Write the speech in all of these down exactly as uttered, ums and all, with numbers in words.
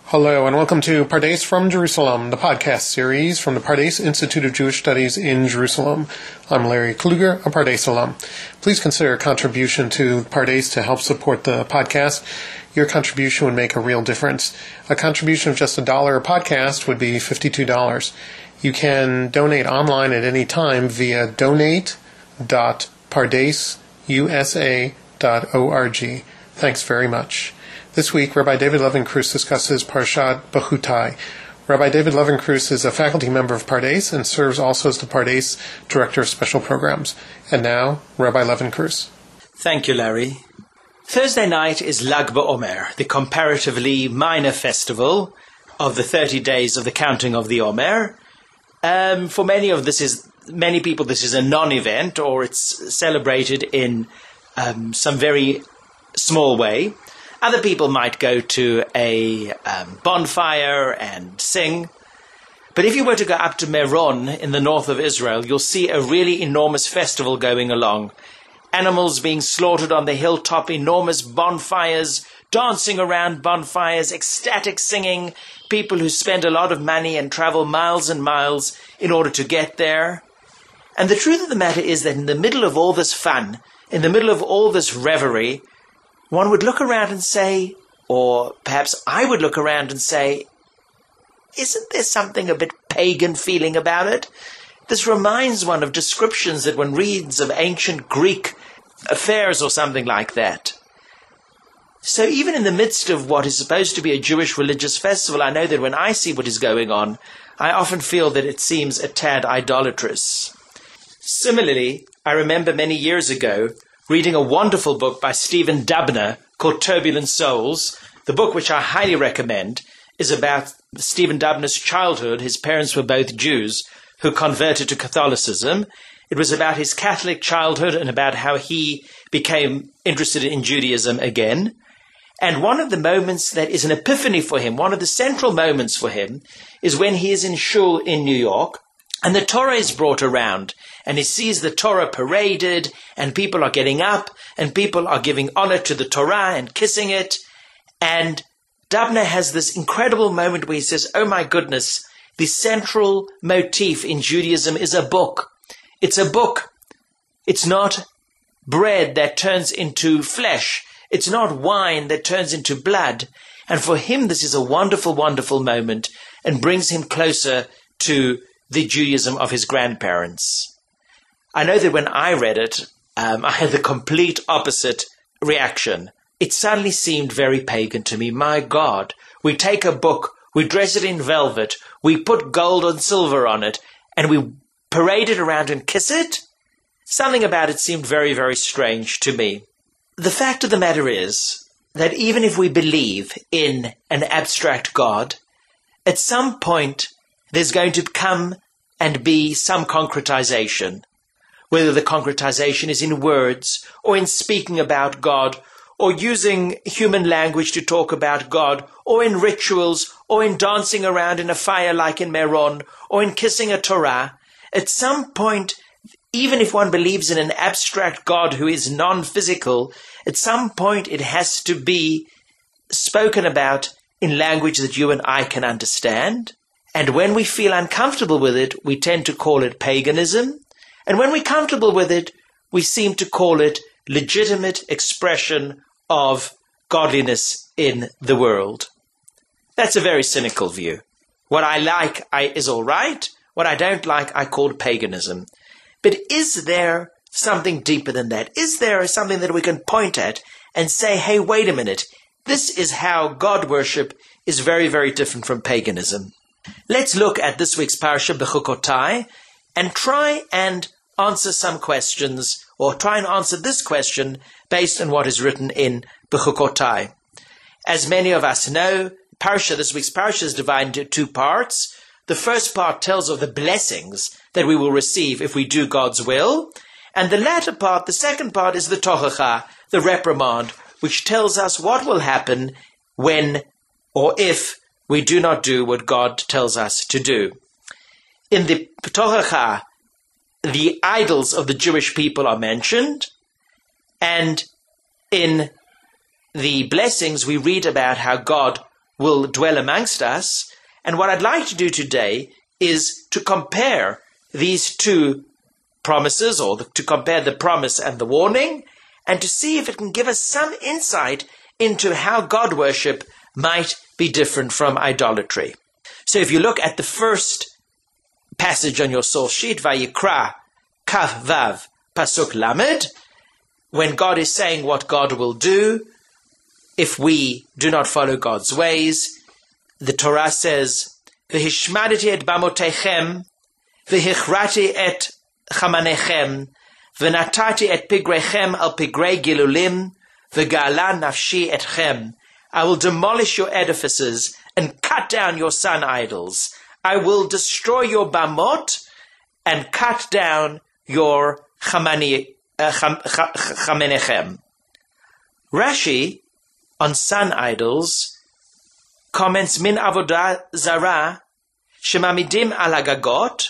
Hello and welcome to Pardes from Jerusalem, the podcast series from the Pardes Institute of Jewish Studies in Jerusalem. I'm Larry Kluger, a Pardes alum. Please consider a contribution to Pardes to help support the podcast. Your contribution would make a real difference. A contribution of just a dollar a podcast would be fifty-two dollars. You can donate online at any time via donate dot pardes u s a dot org. Thanks very much. This week, Rabbi David Levenkrus discusses Parshat Bechutai. Rabbi David Levenkrus is a faculty member of Pardes and serves also as the Pardes Director of Special Programs. And now, Rabbi Levenkrus. Thank you, Larry. Thursday night is Lag BaOmer, the comparatively minor festival of the thirty days of the counting of the Omer. Um, for many of this is many people, this is a non-event, or it's celebrated in um, some very small way. Other people might go to a um, bonfire and sing. But if you were to go up to Meron in the north of Israel, you'll see a really enormous festival going along. Animals being slaughtered on the hilltop, enormous bonfires, dancing around bonfires, ecstatic singing, people who spend a lot of money and travel miles and miles in order to get there. And the truth of the matter is that in the middle of all this fun, in the middle of all this revelry, one would look around and say, or perhaps I would look around and say, isn't there something a bit pagan feeling about it? This reminds one of descriptions that one reads of ancient Greek affairs or something like that. So even in the midst of what is supposed to be a Jewish religious festival, I know that when I see what is going on, I often feel that it seems a tad idolatrous. Similarly, I remember many years ago reading a wonderful book by Stephen Dubner called Turbulent Souls. The book, which I highly recommend, is about Stephen Dubner's childhood. His parents were both Jews who converted to Catholicism. It was about his Catholic childhood and about how he became interested in Judaism again. And one of the moments that is an epiphany for him, one of the central moments for him, is when he is in shul in New York, and the Torah is brought around, and he sees the Torah paraded, and people are getting up, and people are giving honor to the Torah and kissing it. And Dubner has this incredible moment where he says, oh my goodness, the central motif in Judaism is a book. It's a book. It's not bread that turns into flesh. It's not wine that turns into blood. And for him, this is a wonderful, wonderful moment and brings him closer to the Judaism of his grandparents. I know that when I read it, um, I had the complete opposite reaction. It suddenly seemed very pagan to me. My God, we take a book, we dress it in velvet, we put gold and silver on it, and we parade it around and kiss it? Something about it seemed very, very strange to me. The fact of the matter is that even if we believe in an abstract God, at some point there's going to come and be some concretization, whether the concretization is in words or in speaking about God or using human language to talk about God or in rituals or in dancing around in a fire like in Meron or in kissing a Torah. At some point, even if one believes in an abstract God who is non-physical, at some point it has to be spoken about in language that you and I can understand. And when we feel uncomfortable with it, we tend to call it paganism. And when we're comfortable with it, we seem to call it legitimate expression of godliness in the world. That's a very cynical view. What I like I, is all right. What I don't like, I call paganism. But is there something deeper than that? Is there something that we can point at and say, hey, wait a minute, this is how God worship is very, very different from paganism? Let's look at this week's Parsha Bechukotai and try and answer some questions, or try and answer this question based on what is written in Bechukotai. As many of us know, Parsha, this week's Parsha is divided into two parts. The first part tells of the blessings that we will receive if we do God's will. And the latter part, the second part, is the Tochacha, the reprimand, which tells us what will happen when or if we do not do what God tells us to do. In the Tochacha, the idols of the Jewish people are mentioned, and in the blessings we read about how God will dwell amongst us. And what I'd like to do today is to compare these two promises, or the, to compare the promise and the warning, and to see if it can give us some insight into how God worship might be different from idolatry. So if you look at the first passage on your source sheet, Vayikra Kaf Vav Pasuk Lamed, when God is saying what God will do if we do not follow God's ways, the Torah says, V'hishmadeti et bamotechem, v'hichrati et chamanechem, v'natati et pigrechem al pigrei gilulim, v'ga'ala nafshi etchem. I will demolish your edifices and cut down your sun idols. I will destroy your bamot and cut down your chamani, uh, cham, ch, chamenechem. Rashi, on sun idols, comments min avodah zara shemamidim al hagagot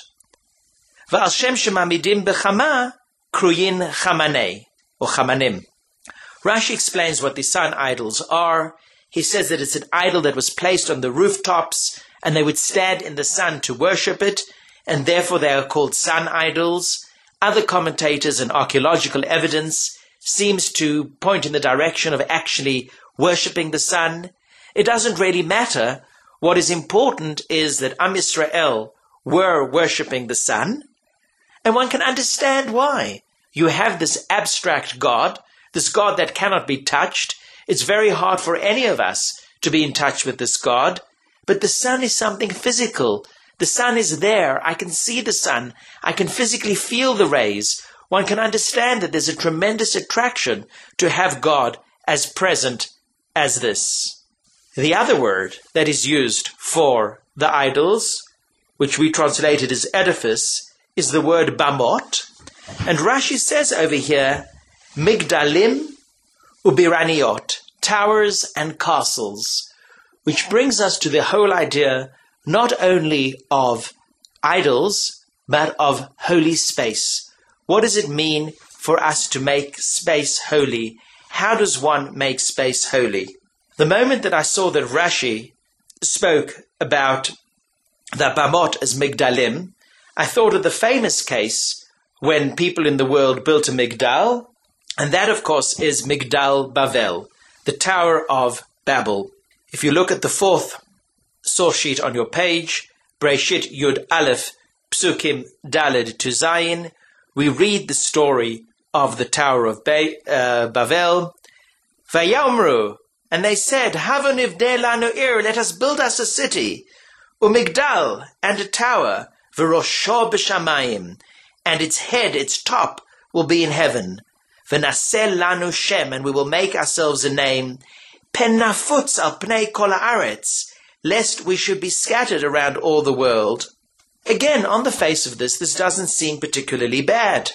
v'al shem shemamidim bechama kruyin chamanei or chamanim. Rashi explains what the sun idols are. He says that it's an idol that was placed on the rooftops and they would stand in the sun to worship it, and therefore they are called sun idols. Other commentators and archaeological evidence seems to point in the direction of actually worshipping the sun. It doesn't really matter. What is important is that Am Yisrael were worshipping the sun, and one can understand why. You have this abstract God, this God that cannot be touched. It's very hard for any of us to be in touch with this God, but the sun is something physical. The sun is there. I can see the sun. I can physically feel the rays. One can understand that there's a tremendous attraction to have God as present as this. The other word that is used for the idols, which we translated as edifice, is the word bamot. And Rashi says over here, migdalim ubiraniot, towers and castles, which brings us to the whole idea not only of idols, but of holy space. What does it mean for us to make space holy? How does one make space holy? The moment that I saw that Rashi spoke about the Bamot as Migdalim, I thought of the famous case when people in the world built a Migdal, and that, of course, is Migdal Bavel, the Tower of Babel. If you look at the fourth source sheet on your page, Breshit Yud Aleph Psukim Daled to Zayin, we read the story of the Tower of ba- uh, Bavel. Vayomru, and they said, Hava nivneh lanu ir, let us build us a city, umigdal, and a tower, v'rosho b'shamayim, and its head, its top, will be in heaven. V'naseh lanu shem, and we will make ourselves a name, pen nafutz al pnei kol haaretz, lest we should be scattered around all the world. Again, on the face of this, this doesn't seem particularly bad.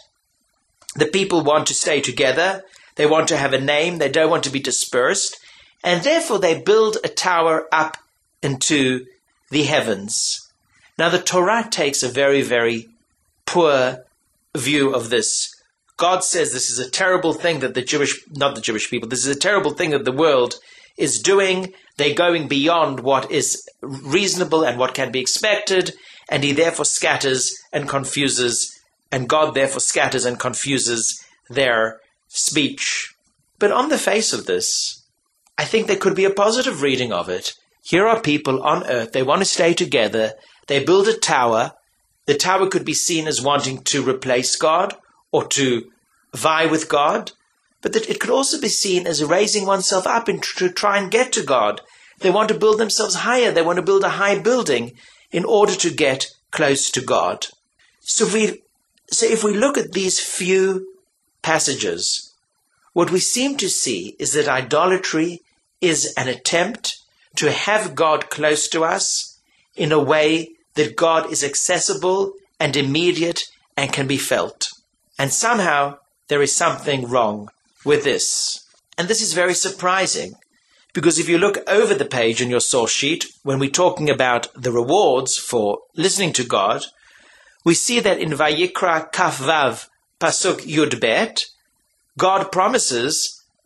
The people want to stay together, they want to have a name, they don't want to be dispersed, and therefore they build a tower up into the heavens. Now the Torah takes a very, very poor view of this. God says this is a terrible thing that the Jewish, not the Jewish people, this is a terrible thing that the world is doing. They're going beyond what is reasonable and what can be expected, and he therefore scatters and confuses, and God therefore scatters and confuses their speech. But on the face of this, I think there could be a positive reading of it. Here are people on earth, they want to stay together, they build a tower. The tower could be seen as wanting to replace God or to vie with God, but that it could also be seen as raising oneself up and to try and get to God. They want to build themselves higher, they want to build a high building in order to get close to God. So if we, so if we look at these few passages, what we seem to see is that idolatry is an attempt to have God close to us in a way that God is accessible and immediate and can be felt. And somehow there is something wrong with this. And this is very surprising, because if you look over the page in your source sheet, when we're talking about the rewards for listening to God, we see that in Vayikra Kaf Vav Pasuk Yud Bet, God promises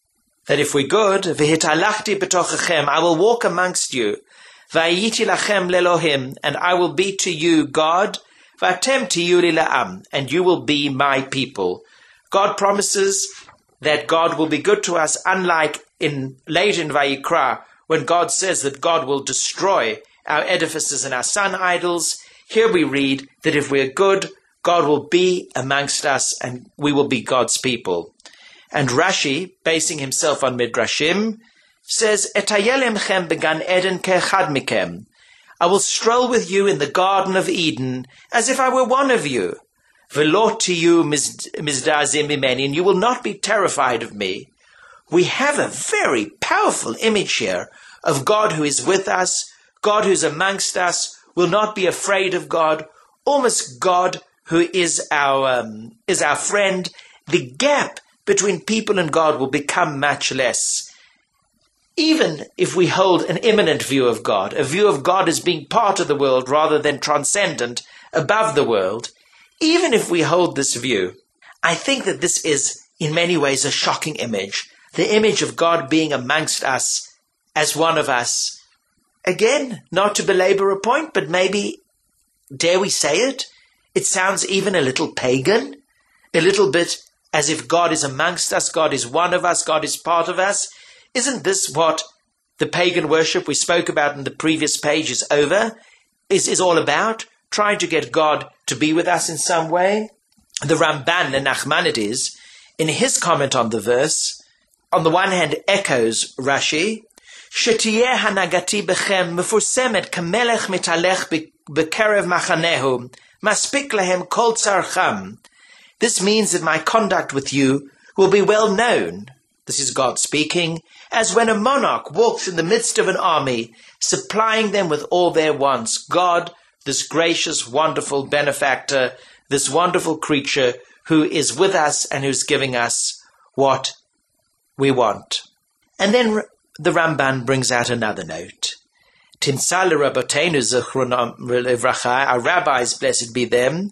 that if we're good, v'hitalachti b'tochachem, I will walk amongst you, v'ayiti lachem lelohim, and I will be to you God, v'atem tiyuli la'am, and you will be my people. God promises that God will be good to us, unlike in late in Vayikra, when God says that God will destroy our edifices and our sun idols. Here we read that if we're good, God will be amongst us and we will be God's people. And Rashi, basing himself on Midrashim, says, Etayelemchem began Eden ke'echad mikem. I will stroll with you in the Garden of Eden as if I were one of you. V'lo tiyu mizdazim mimeni, and you will not be terrified of me. We have a very powerful image here of God who is with us, God who is amongst us, will not be afraid of God, almost God who is our um, is our friend. The gap between people and God will become much less. Even if we hold an immanent view of God, a view of God as being part of the world rather than transcendent, above the world, even if we hold this view, I think that this is in many ways a shocking image. The image of God being amongst us as one of us. Again, not to belabor a point, but maybe, dare we say it, it sounds even a little pagan, a little bit as if God is amongst us, God is one of us, God is part of us. Isn't this what the pagan worship we spoke about in the previous page is over, is, is all about? Trying to get God to be with us in some way? The Ramban, the Nachmanides, in his comment on the verse, on the one hand echoes Rashi, Shetiyeh hanagati bechem mefursemet kamelech mitalech bekerev machanehu, maspik lehem kol tzarcham. This means that my conduct with you will be well known. This is God speaking, as when a monarch walks in the midst of an army, supplying them with all their wants. God, this gracious, wonderful benefactor, this wonderful creature who is with us and who's giving us what we want. And then the Ramban brings out another note. Timsal Rabbeinu Zichronam Livracha, our rabbis, blessed be them,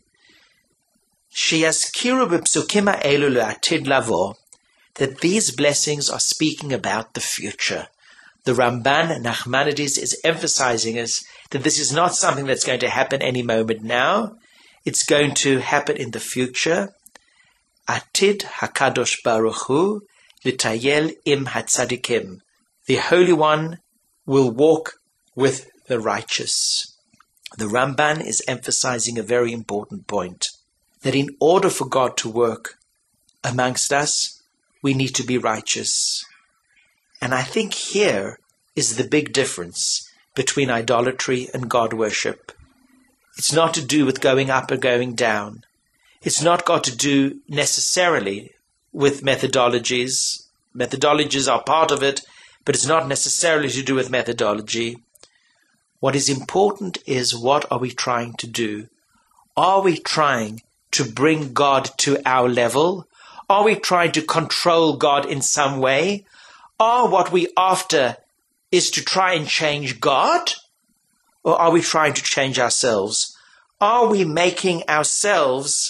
sheyaskiru b'psukim ha'elu le'atid lavo, that these blessings are speaking about the future. The Ramban Nachmanides is emphasizing us that this is not something that's going to happen any moment now. It's going to happen in the future. Atid HaKadosh Baruch Hu L'tayel im hatzadikim. The Holy One will walk with the righteous. The Ramban is emphasizing a very important point, that in order for God to work amongst us, we need to be righteous. And I think here is the big difference between idolatry and God worship. It's not to do with going up or going down. It's not got to do necessarily with methodologies. Methodologies are part of it, but it's not necessarily to do with methodology. What is important is, what are we trying to do? Are we trying to bring God to our level? Are we trying to control God in some way? Are what we after is to try and change God? Or are we trying to change ourselves? Are we making ourselves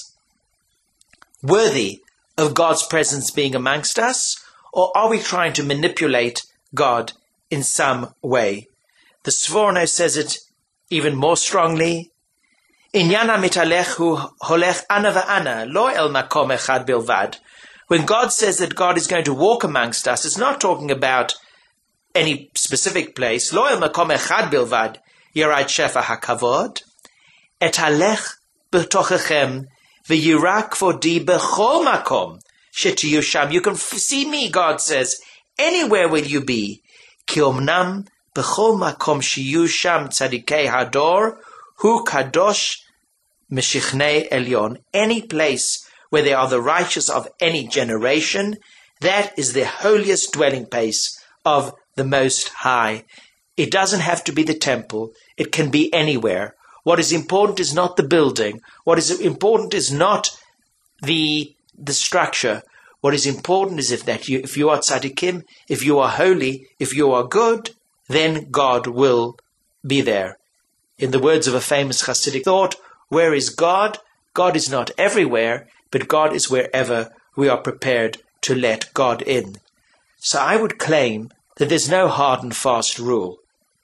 worthy of God's presence being amongst us? Or are we trying to manipulate God in some way? The Sforno says it even more strongly. Inyana mitalech holech ana va'ana, lo el makom echad bilvad. When God says that God is going to walk amongst us, it's not talking about any specific place. Lo el makom echad bilvad, yirat shefa hakavod. Et halech b'tochechem v'yirak kvodi b'chol makom shetiyu sham. You can see me, God says, anywhere will you be. Ki omnam b'chol makom shiyu sham tzadikei hador hu kadosh Meshichnei Elyon. Any place where there are the righteous of any generation, that is the holiest dwelling place of the Most High. It doesn't have to be the temple. It can be anywhere. What is important is not the building. What is important is not the the structure. What is important is if that you, if you are tzaddikim, if you are holy, if you are good, then God will be there. In the words of a famous Hasidic thought, where is God? God is not everywhere, but God is wherever we are prepared to let God in. So I would claim that there's no hard and fast rule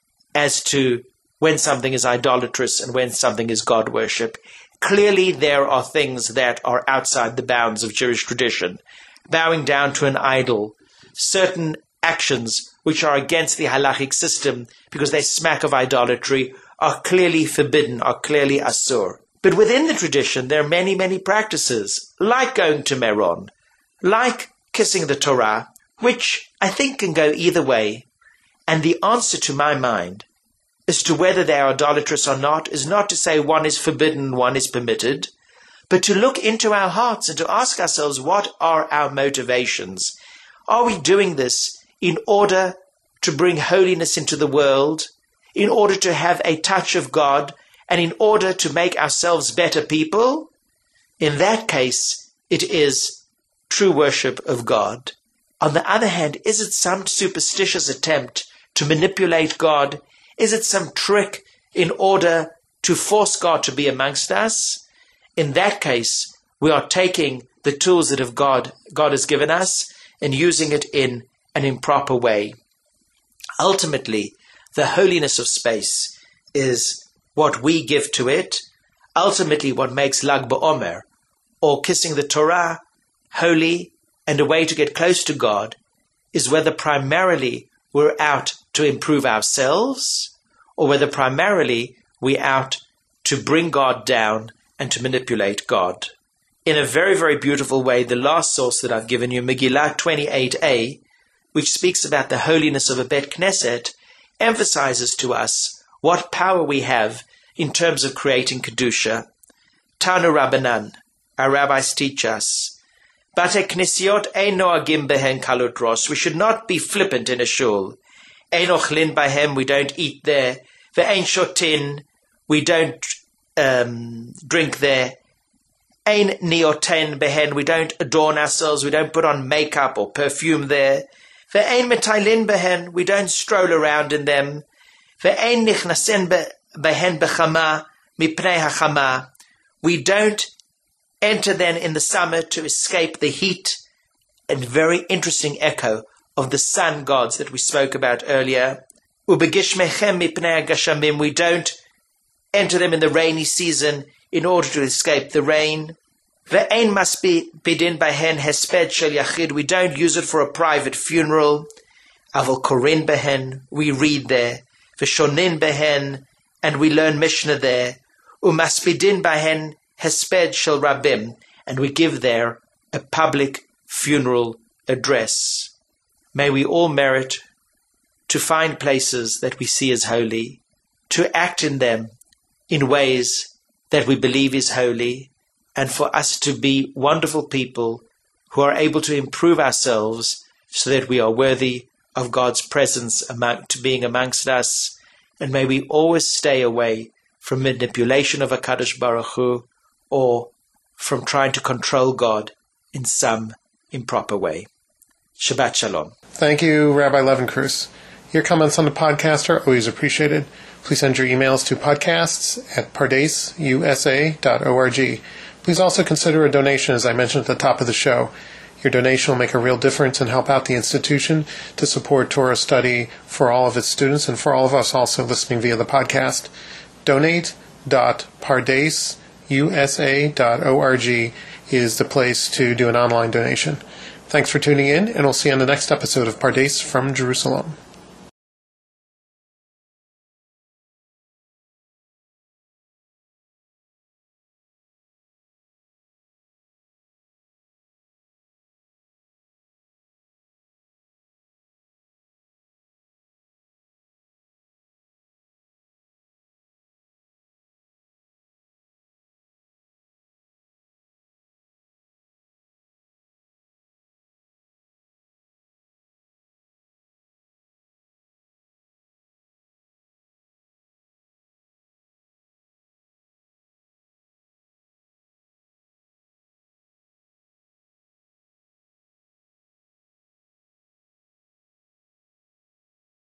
as to when something is idolatrous and when something is God worship. Clearly, there are things that are outside the bounds of Jewish tradition. Bowing down to an idol, certain actions which are against the halachic system because they smack of idolatry are clearly forbidden, are clearly asur. But within the tradition, there are many, many practices, like going to Meron, like kissing the Torah, which I think can go either way. And the answer to my mind as to whether they are idolatrous or not is not to say one is forbidden, one is permitted, but to look into our hearts and to ask ourselves, what are our motivations? Are we doing this in order to bring holiness into the world, in order to have a touch of God, and in order to make ourselves better people? In that case, it is true worship of God. On the other hand, is it some superstitious attempt to manipulate God? Is it some trick in order to force God to be amongst us? In that case, we are taking the tools that have God, God has given us and using it in an improper way. Ultimately, the holiness of space is what we give to it. Ultimately, what makes Lag BaOmer, or kissing the Torah, holy and a way to get close to God, is whether primarily we're out to improve ourselves, or whether primarily we're out to bring God down and to manipulate God. In a very, very beautiful way, the last source that I've given you, Megillah twenty-eight a, which speaks about the holiness of a Bet Knesset, emphasizes to us what power we have in terms of creating Kedusha. Tanu Rabbanan, our rabbis teach us, Bate Knesiot ein noagim behen kalut ros. We should not be flippant in a shul. Ein ochlin bahem, we don't eat there. Ve'ein shotin, we don't um, drink there. Ein nioten behen, we don't adorn ourselves, we don't put on makeup or perfume there. Ve'ein metailin behen, we don't stroll around in them. Ve'ein nichnasen behen bechama mipnei hachama, we don't enter then in the summer to escape the heat. And very interesting echo of the sun gods that we spoke about earlier. Ubegishmechem mipnei gashamim, we don't enter them in the rainy season in order to escape the rain. Ve'ein maspi bidin behen hesped shel yachid, we don't use it for a private funeral. Aval korin behen, we read there. V'shonin behen, and we learn Mishnah there. Umaspidin behen hesped shel rabim, and we give there a public funeral address. May we all merit to find places that we see as holy, to act in them in ways that we believe is holy, and for us to be wonderful people who are able to improve ourselves so that we are worthy of God's presence among, to being amongst us. And may we always stay away from manipulation of HaKadosh Baruch Hu, or from trying to control God in some improper way. Shabbat Shalom. Thank you, Rabbi Levenkrus. Your comments on the podcast are always appreciated. Please send your emails to podcasts at pardes u s a dot org. Please also consider a donation, as I mentioned at the top of the show. Your donation will make a real difference and help out the institution to support Torah study for all of its students and for all of us also listening via the podcast. donate dot pardes u s a dot org is the place to do an online donation. Thanks for tuning in, and we'll see you on the next episode of Pardes from Jerusalem.